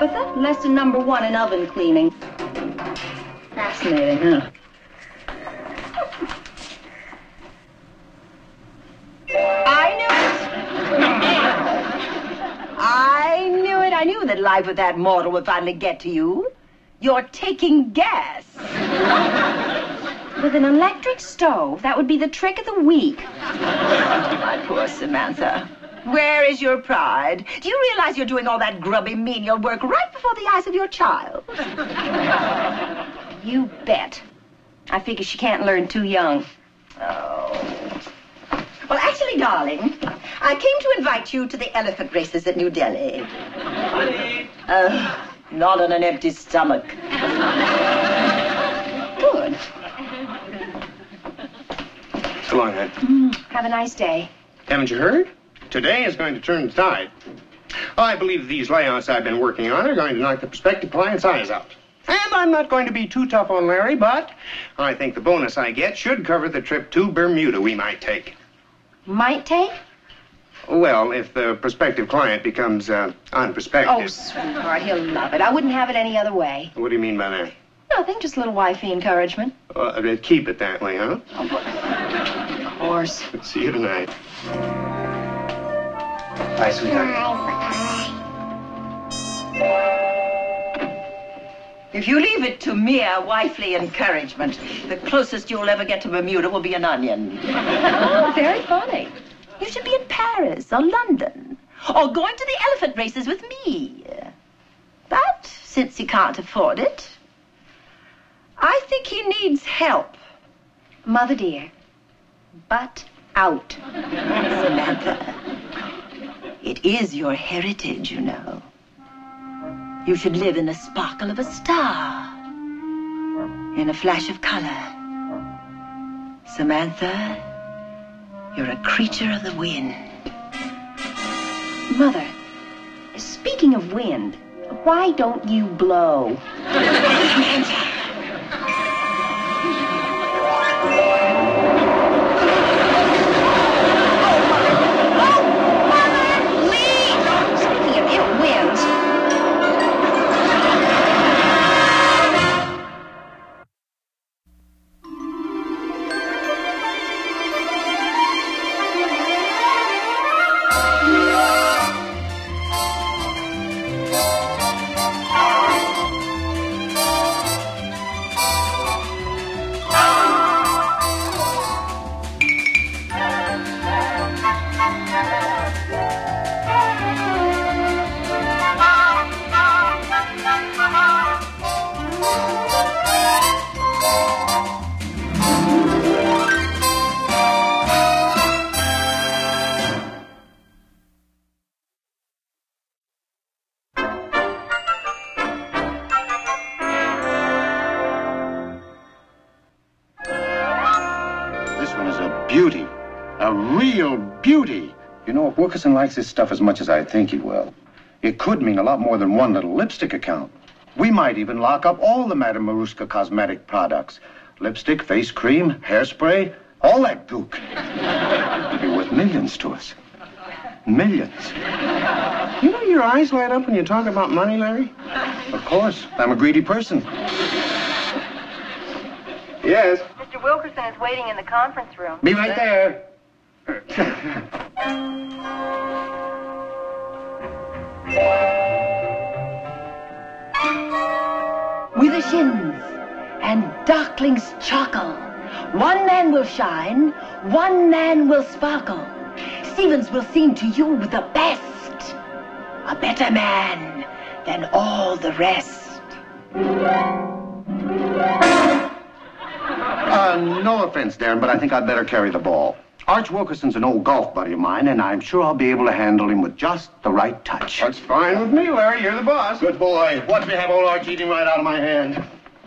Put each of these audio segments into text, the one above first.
Tabitha. Lesson number 1 in oven cleaning. Fascinating, huh? I knew that life with that mortal would finally get to you. You're taking gas. With an electric stove, that would be the trick of the week. My poor Samantha. Where is your pride? Do you realize you're doing all that grubby menial work right before the eyes of your child? You bet. I figure she can't learn too young. Oh. Well, actually, darling, I came to invite you to the elephant races at New Delhi. Honey! Not on an empty stomach. Good. So long, Ed. Have a nice day. Haven't you heard? Today is going to turn the tide. I believe these layouts I've been working on are going to knock the prospective client's eyes out. And I'm not going to be too tough on Larry, but I think the bonus I get should cover the trip to Bermuda we might take. Might take? Well, if the prospective client becomes unprospective. Oh, sweetheart, he'll love it. I wouldn't have it any other way. What do you mean by that? Nothing, just a little wifey encouragement. Keep it that way, huh? Of course. See you tonight. Bye, sweetheart. If you leave it to mere wifely encouragement, the closest you'll ever get to Bermuda will be an onion. Oh, very funny. You should be in Paris or London, or going to the elephant races with me. But since he can't afford it, I think he needs help. Mother dear, butt out. Samantha, it is your heritage, you know. You should live in the sparkle of a star, in a flash of color. Samantha, you're a creature of the wind. Mother, speaking of wind, why don't you blow? Samantha. Beauty. A real beauty. You know, if Wilkerson likes this stuff as much as I think he will, it could mean a lot more than one little lipstick account. We might even lock up all the Madame Maruska cosmetic products. Lipstick, face cream, hairspray, all that gook. It'd be worth millions to us. Millions. You know your eyes light up when you talk about money, Larry? Of course. I'm a greedy person. Yes. Mr. Wilkerson is waiting in the conference room. Be right there. Withershins and darklings charcoal. One man will shine, one man will sparkle. Stevens will seem to you the best, a better man than all the rest. No offense, Darren, but I think I'd better carry the ball. Arch Wilkerson's an old golf buddy of mine, and I'm sure I'll be able to handle him with just the right touch. That's fine with me, Larry. You're the boss. Good boy. Watch me have old Arch eating right out of my hand.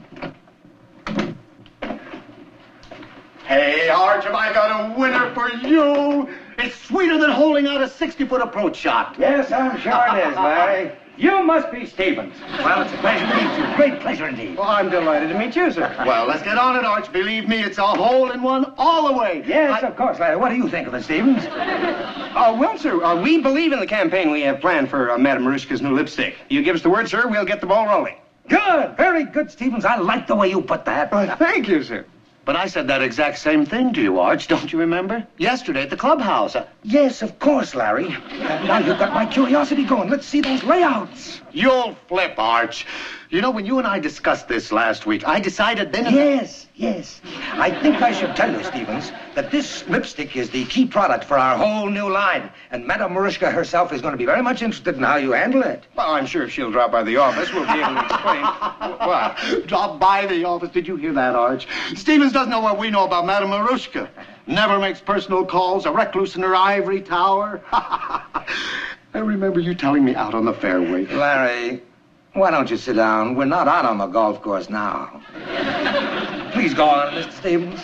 Hey, Arch, have I got a winner for you? It's sweeter than holding out a 60-foot approach shot. Yes, I'm sure it is, Larry. You must be Stevens. Well, it's a pleasure to meet you. Great pleasure indeed. Well, I'm delighted to meet you, sir. Well, let's get on it, Arch. Believe me, it's a hole-in-one all the way. Yes, of course, Larry. What do you think of it, Stevens? Well, sir, we believe in the campaign we have planned for Madame Marushka's new lipstick. You give us the word, sir, we'll get the ball rolling. Good. Very good, Stevens. I like the way you put that. Thank you, sir. But I said that exact same thing to you, Arch. Don't you remember? Yesterday at the clubhouse. Yes, of course, Larry. Now you've got my curiosity going. Let's see those layouts. You'll flip, Arch. You know, when you and I discussed this last week, I decided then... Yes. I think I should tell you, Stevens, that this lipstick is the key product for our whole new line. And Madame Marushka herself is going to be very much interested in how you handle it. Well, I'm sure if she'll drop by the office, we'll be able to explain. What? Drop by the office. Did you hear that, Arch? Stevens doesn't know what we know about Madame Marushka. Never makes personal calls, a recluse in her ivory tower. I remember you telling me out on the fairway. Larry, why don't you sit down? We're not out on the golf course now. Please go on, Mr. Stevens.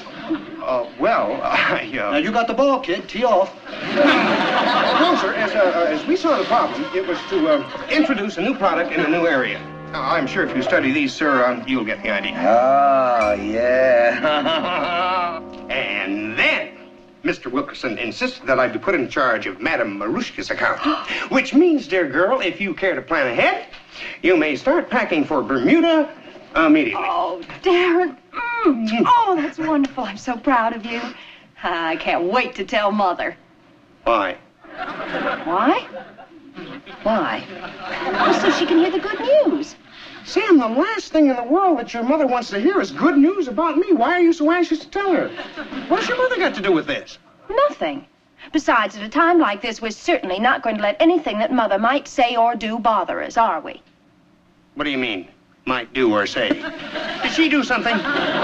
Now, you got the ball, kid. Tee off. No, sir, as we saw the problem, it was to introduce a new product in a new area. I'm sure if you study these, sir, you'll get the idea. Oh, yeah. And then Mr. Wilkerson insisted that I be put in charge of Madame Marushka's account. Which means, dear girl, if you care to plan ahead, you may start packing for Bermuda immediately. Oh, Darren. Oh, that's wonderful. I'm so proud of you. I can't wait to tell Mother. Why? Why? Why? Oh, so she can hear the good news. Sam, the last thing in the world that your mother wants to hear is good news about me. Why are you so anxious to tell her? What's your mother got to do with this? Nothing. Besides, at a time like this, we're certainly not going to let anything that Mother might say or do bother us, are we? What do you mean, might do or say? Did she do something?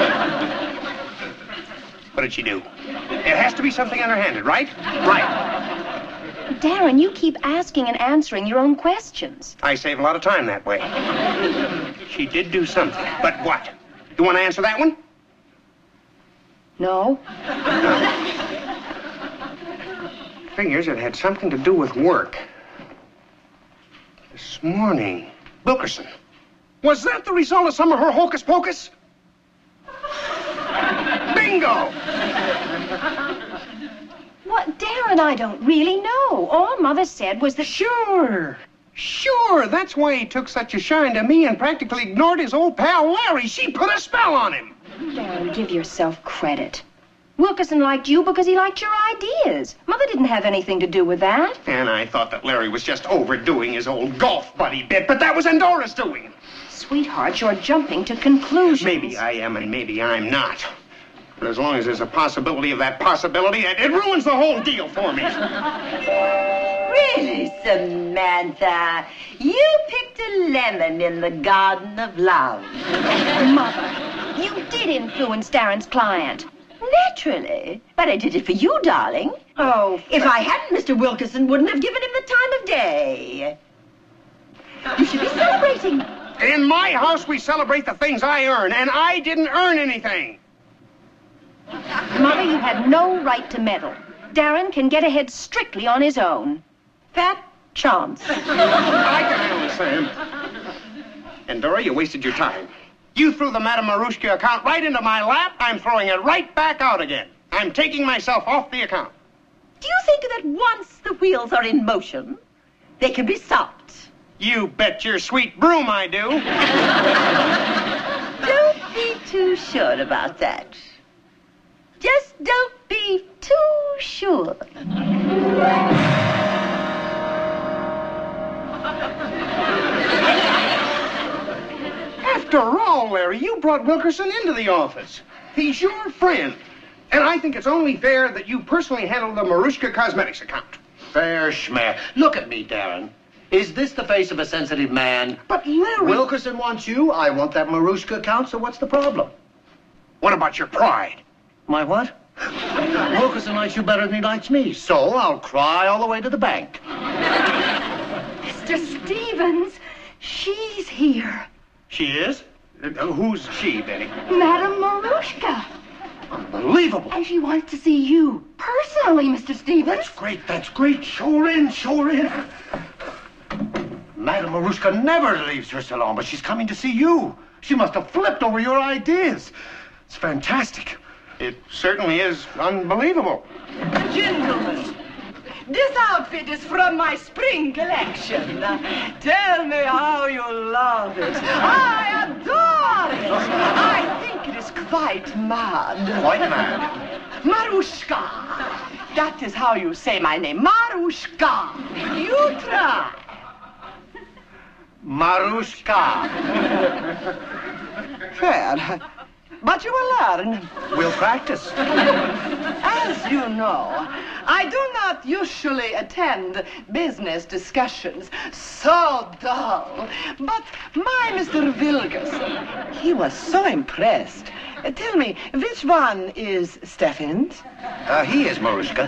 What did she do? It has to be something underhanded, right? Right. Darren, you keep asking and answering your own questions. I save a lot of time that way. She did do something, but what? You want to answer that one? No. Figures it had something to do with work. This morning. Wilkerson. Was that the result of some of her hocus pocus? Bingo! What, Darren, I don't really know. All Mother said was that... Sure. That's why he took such a shine to me and practically ignored his old pal Larry. She put a spell on him. Darren, give yourself credit. Wilkerson liked you because he liked your ideas. Mother didn't have anything to do with that. And I thought that Larry was just overdoing his old golf buddy bit, but that was Endora's doing. Sweetheart, you're jumping to conclusions. Maybe I am and maybe I'm not. But as long as there's a possibility of that possibility, it ruins the whole deal for me. Really, Samantha? You picked a lemon in the garden of love. Mother, you did influence Darren's client. Naturally. But I did it for you, darling. Oh, If I hadn't, Mr. Wilkerson wouldn't have given him the time of day. You should be celebrating. In my house, we celebrate the things I earn, and I didn't earn anything. Mother, you had no right to meddle. Darren can get ahead strictly on his own. Fat chance. I can handle it, Sam. And Dora, you wasted your time. You threw the Madame Marushka account right into my lap. I'm throwing it right back out again. I'm taking myself off the account. Do you think that once the wheels are in motion, they can be stopped? You bet your sweet broom I do. Don't be too sure about that. Just don't be too sure. After all, Larry, you brought Wilkerson into the office. He's your friend. And I think it's only fair that you personally handle the Marushka Cosmetics account. Fair schmear. Look at me, Darren. Is this the face of a sensitive man? But Larry... Wilkerson wants you. I want that Marushka account, so what's the problem? What about your pride? My what? Wilkerson likes you better than he likes me, so I'll cry all the way to the bank. Mr. Stevens, she's here. She is? Who's she, Betty? Madame Marushka. Unbelievable. And she wants to see you personally, Mr. Stevens. That's great. Show her in. Madame Marushka never leaves her salon, but she's coming to see you. She must have flipped over your ideas. It's fantastic. It certainly is unbelievable. Gentlemen, this outfit is from my spring collection. Tell me how you love it. I adore it. I think it is quite mad. Quite mad. Marushka. That is how you say my name. Marushka. You try. Marushka. Well, but you will learn. We'll practice. As you know, I do not usually attend business discussions. So dull. But my Mr. Wilkerson, he was so impressed. Tell me, which one is Steffens? He is Marushka.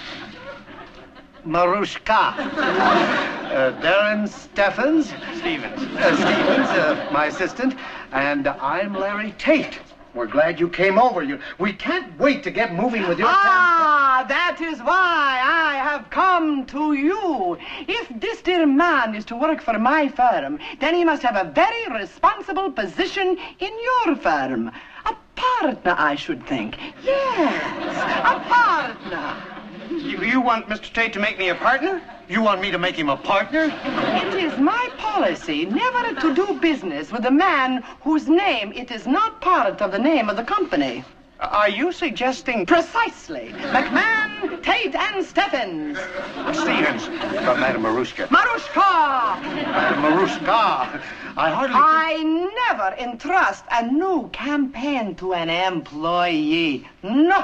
Marushka. Darren Steffens. Stevens. Stevens, my assistant. And I'm Larry Tate. We're glad you came over. We can't wait to get moving with your Ah, that is why I have come to you. If this dear man is to work for my firm, then he must have a very responsible position in your firm. A partner, I should think. Yes, a partner. You want Mr. Tate to make me a partner? You want me to make him a partner? It is my policy never to do business with a man whose name it is not part of the name of the company. Are you suggesting... Precisely. McMahon, Tate, and Steffens. Stevens. From Madame Marushka. Marushka! Madame Marushka. I never entrust a new campaign to an employee. No.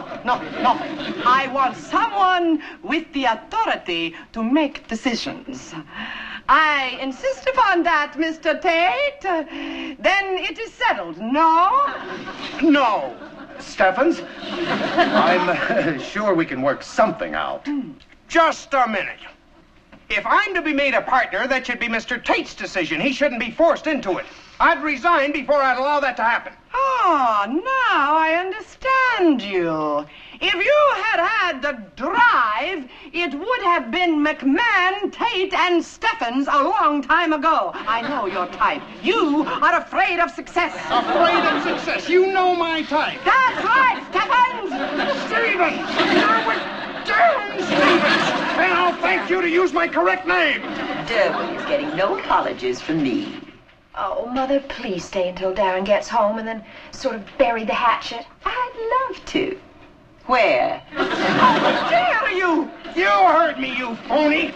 I want someone with the authority to make decisions. I insist upon that, Mr. Tate. Then it is settled, no? No. Steffens, I'm sure we can work something out. Just a minute. If I'm to be made a partner, that should be Mr. Tate's decision. He shouldn't be forced into it. I'd resign before I'd allow that to happen. Oh, now I understand you. If you had the drive, it would have been McMahon, Tate, and Steffens a long time ago. I know your type. You are afraid of success. Afraid of success. You know my type. That's right, Steffens! Stevens! You're with Darren Stevens! And I'll thank you to use my correct name. Derwin is getting no apologies from me. Oh, Mother, please stay until Darren gets home and then sort of bury the hatchet. I'd love to. Where? How dare you! You heard me, you phony!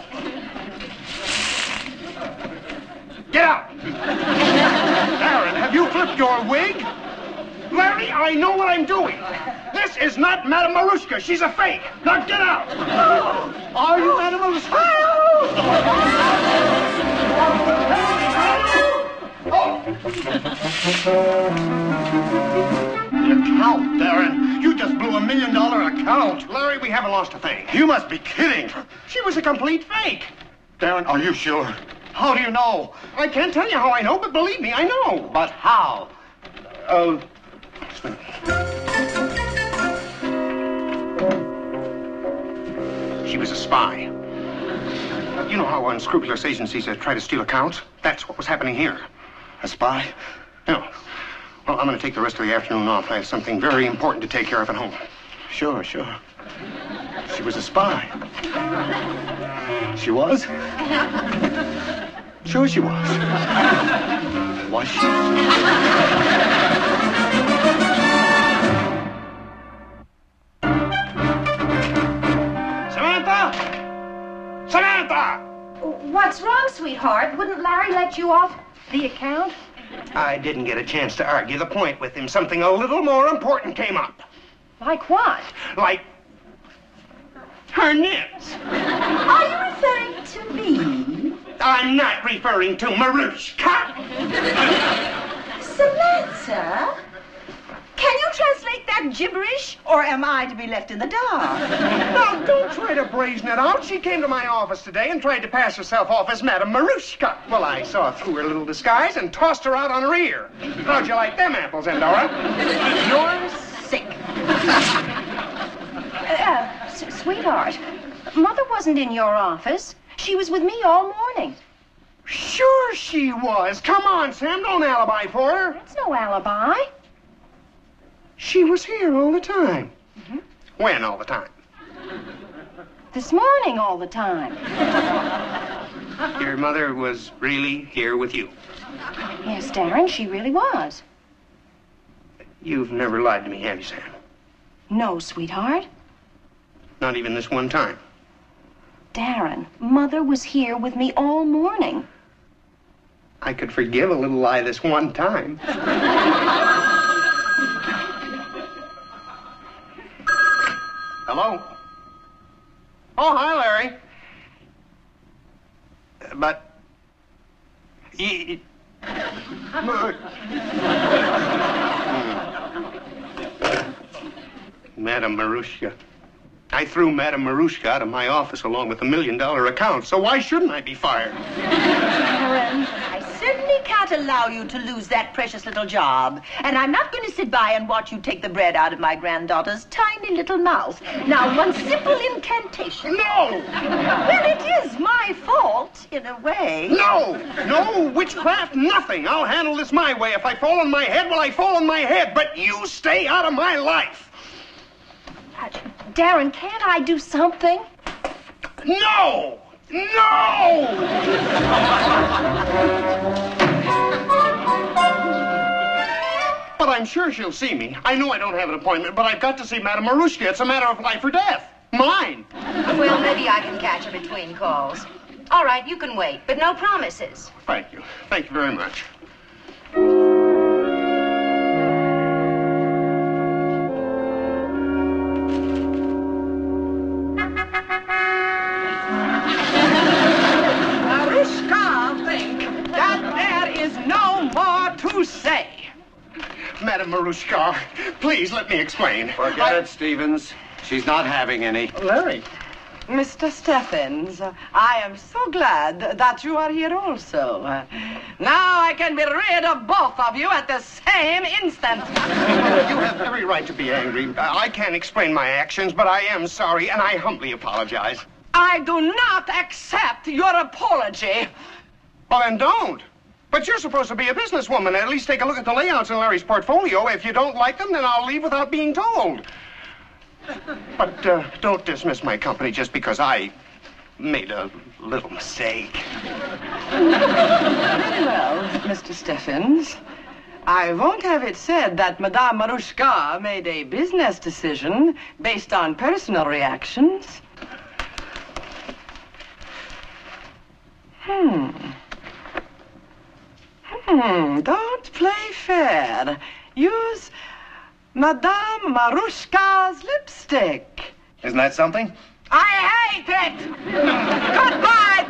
Get out! Darren, have you flipped your wig? Larry, I know what I'm doing. This is not Madame Marushka. She's a fake. Now get out! Are you Madame Marushka? The account, Darren. You just blew $1 million account. Larry, we haven't lost a thing. You must be kidding. She was a complete fake. Darren, are you sure? How do you know? I can't tell you how I know, but believe me, I know. But how? She was a spy. You know how unscrupulous agencies try to steal accounts? That's what was happening here. A spy? No. Well, I'm going to take the rest of the afternoon off. I have something very important to take care of at home. Sure. She was a spy. She was? Sure she was. Was she? Samantha! What's wrong, sweetheart? Wouldn't Larry let you off the account? I didn't get a chance to argue the point with him. Something a little more important came up. Like what? Like her nibs. Are you referring to me? I'm not referring to Marushka. Samantha? Can you translate that gibberish, or am I to be left in the dark? Now, don't try to brazen it out. She came to my office today and tried to pass herself off as Madame Marushka. Well, I saw through her little disguise and tossed her out on her ear. How'd you like them apples, Endora? You're sick. Sweetheart, Mother wasn't in your office. She was with me all morning. Sure she was. Come on, Sam, don't alibi for her. That's no alibi. She was here all the time. Mm-hmm. When all the time? This morning all the time. Your mother was really here with you? Yes, Darren, she really was. You've never lied to me, have you, Sam? No, sweetheart. Not even this one time? Darren, Mother was here with me all morning. I could forgive a little lie this one time. Hello? Oh, hi, Larry. But... Madame Marushka. I threw Madame Marushka out of my office along with $1 million account, so why shouldn't I be fired? Karen, I certainly can't allow you to lose that precious little job. And I'm not going to sit by and watch you take the bread out of my granddaughter's tiny little mouth. Now, one simple incantation. No! Well, it is my fault, in a way. No! No witchcraft, nothing. I'll handle this my way. If I fall on my head, well, I fall on my head. But you stay out of my life. Darren, can't I do something? No! No! But I'm sure she'll see me. I know I don't have an appointment, but I've got to see Madame Marushka. It's a matter of life or death. Mine. Well, maybe I can catch her between calls. All right, you can wait, but no promises. Thank you. Thank you very much. Madame Marushka, please let me explain. Forget it, Stevens. She's not having any. Larry. Mr. Steffens, I am so glad that you are here also. Now I can be rid of both of you at the same instant. You have every right to be angry. I can't explain my actions, but I am sorry, and I humbly apologize. I do not accept your apology. Well, then don't. But you're supposed to be a businesswoman. At least take a look at the layouts in Larry's portfolio. If you don't like them, then I'll leave without being told. But don't dismiss my company just because I made a little mistake. Very well, Mr. Steffens. I won't have it said that Madame Marushka made a business decision based on personal reactions. Don't play fair. Use Madame Marushka's lipstick. Isn't that something? I hate it! Goodbye,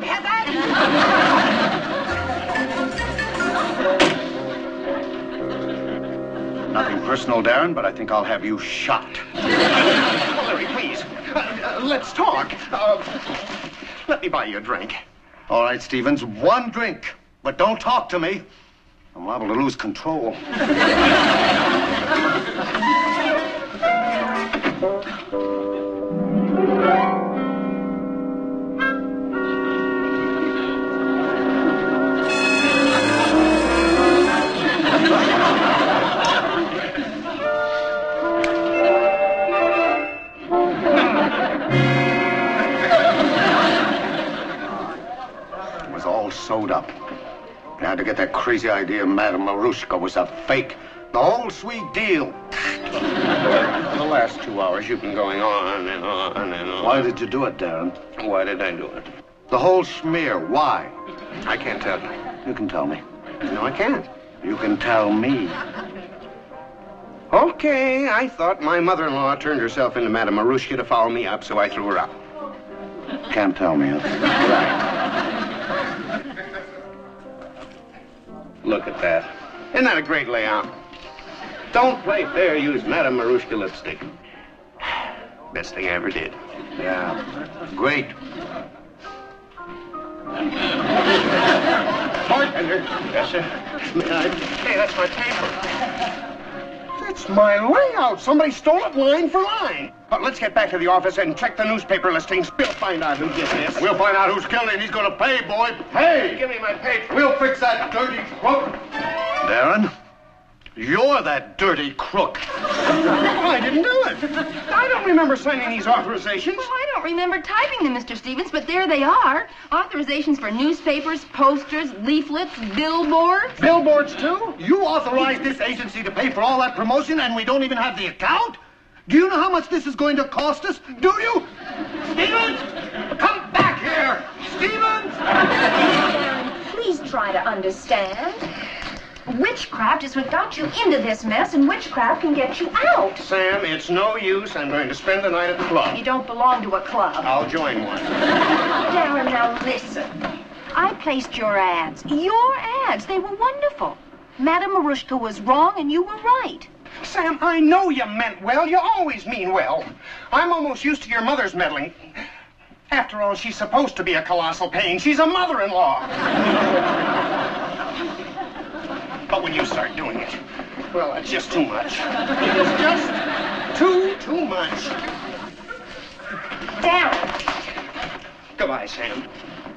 peasant! Nothing personal, Darren, but I think I'll have you shot. Larry, please. Let's talk. Let me buy you a drink. All right, Stevens, one drink. But don't talk to me. I'm liable to lose control. It was all sewed up. I had to get that crazy idea Madame Marushka was a fake. The whole sweet deal. For the last 2 hours, you've been going on and on and on. Why did you do it, Darren? Why did I do it? The whole smear. Why? I can't tell you. You can tell me. No, I can't. You can tell me. Okay, I thought my mother-in-law turned herself into Madame Marushka to follow me up, so I threw her out. Can't tell me. Huh? Look at that. Isn't that a great layout? Don't play fair, use Madame Marushka lipstick. Best thing I ever did. Yeah. Great. Bartender. Yes, sir. Hey, that's my paper. It's my layout. Somebody stole it line for line. But let's get back to the office and check the newspaper listings. We'll find out who did this. We'll find out who's killed him. He's going to pay, boy. Hey! Give me my paper. We'll fix that dirty crook. Darren, you're that dirty crook. I didn't do it. I don't remember signing these authorizations. Well, I don't remember typing them, Mr. Stevens, but there they are. Authorizations for newspapers, posters, leaflets, billboards. Billboards, too? You authorized this agency to pay for all that promotion and we don't even have the account? Do you know how much this is going to cost us? Do you? Stevens! Come back here! Stevens! Please try to understand. Witchcraft is what got you into this mess, and witchcraft can get you out. Sam, it's no use. I'm going to spend the night at the club. You don't belong to a club. I'll join one. Darren, now listen. I placed your ads. Your ads. They were wonderful. Madame Marushka was wrong, and you were right. Sam, I know you meant well. You always mean well. I'm almost used to your mother's meddling. After all, she's supposed to be a colossal pain. She's a mother-in-law. But when you start doing it, well, it's just too much. It's just too much. Darren. Goodbye, Sam.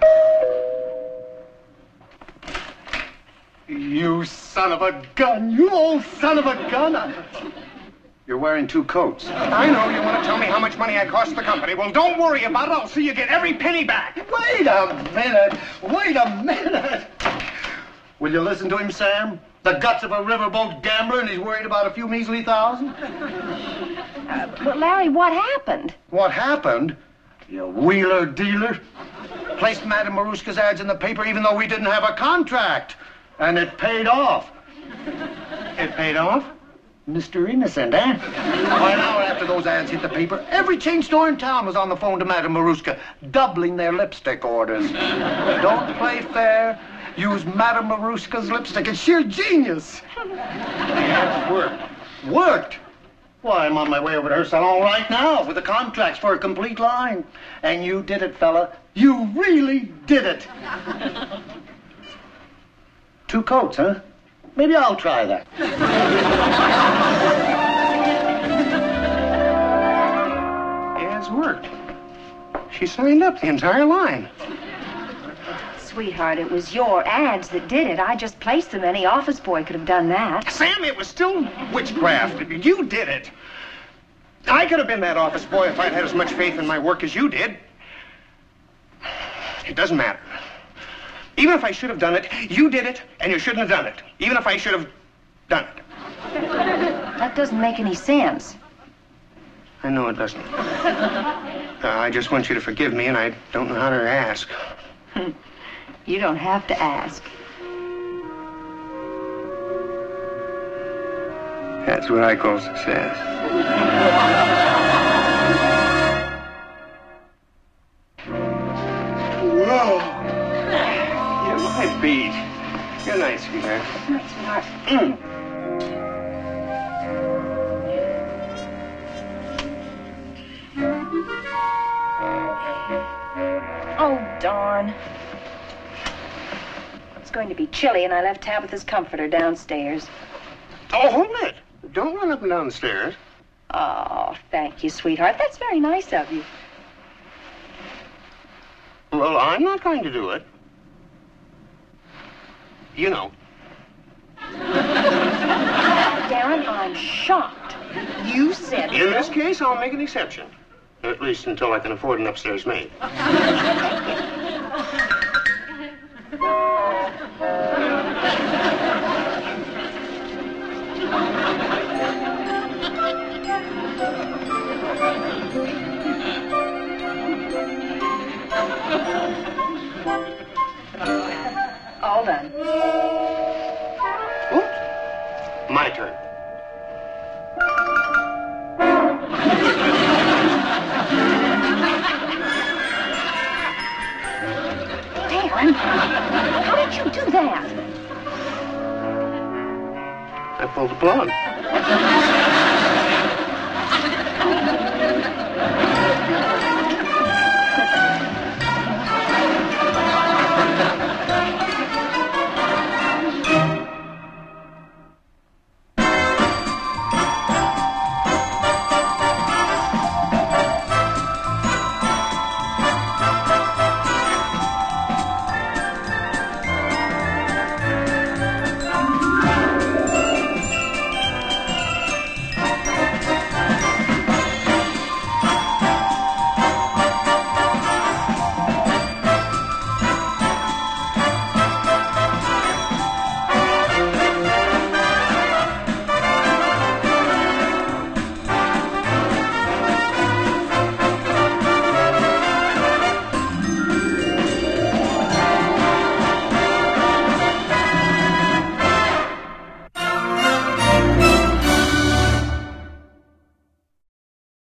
You son of a gun! You old son of a gun! You're wearing two coats. I know you want to tell me how much money I cost the company. Well, don't worry about it. I'll see you get every penny back. Wait a minute! Wait a minute! Will you listen to him, Sam? The guts of a riverboat gambler, and he's worried about a few measly thousand? But, Larry, what happened? What happened? You wheeler dealer. Placed Madame Marushka's ads in the paper even though we didn't have a contract. And it paid off. It paid off? Mr. Innocent, eh? Why, an hour after those ads hit the paper, every chain store in town was on the phone to Madame Marushka, doubling their lipstick orders. Don't play fair. Use Madame Marushka's lipstick. It's sheer genius. Yeah, it worked. Worked? Why, I'm on my way over to her salon right now with the contracts for a complete line. And you did it, fella. You really did it. Two coats, huh? Maybe I'll try that. Yeah, it's worked. She signed up the entire line. Sweetheart, it was your ads that did it. I just placed them. Any office boy could have done that. Sam, it was still witchcraft. You did it. I could have been that office boy if I'd had as much faith in my work as you did. It doesn't matter. Even if I should have done it, you did it, and you shouldn't have done it. Even if I should have done it. That doesn't make any sense. I know it doesn't. I just want you to forgive me, and I don't know how to ask. You don't have to ask. That's what I call success. Whoa. You're my beat. Good night, sweetheart. Good night, sweetheart. Oh, darn. It's going to be chilly, and I left Tabitha's comforter downstairs. Oh, hold it. Don't run up and down the stairs. Oh, thank you, sweetheart. That's very nice of you. Well, I'm not going to do it. You know. Darren, I'm shocked. You said... In this case, I'll make an exception. At least until I can afford an upstairs maid. All done. Oops. My turn. Darren, how did you do that? I pulled the plug.